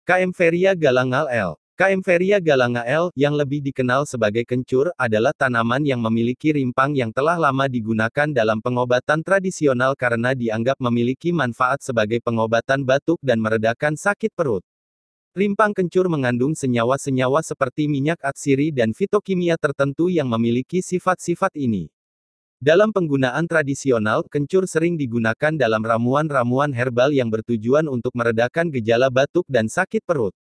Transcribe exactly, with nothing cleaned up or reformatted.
Kaempferia galanga L. Kaempferia galanga L, yang lebih dikenal sebagai kencur, adalah tanaman yang memiliki rimpang yang telah lama digunakan dalam pengobatan tradisional karena dianggap memiliki manfaat sebagai pengobatan batuk dan meredakan sakit perut. Rimpang kencur mengandung senyawa-senyawa seperti minyak atsiri dan fitokimia tertentu yang memiliki sifat-sifat ini. Dalam penggunaan tradisional, kencur sering digunakan dalam ramuan-ramuan herbal yang bertujuan untuk meredakan gejala batuk dan sakit perut.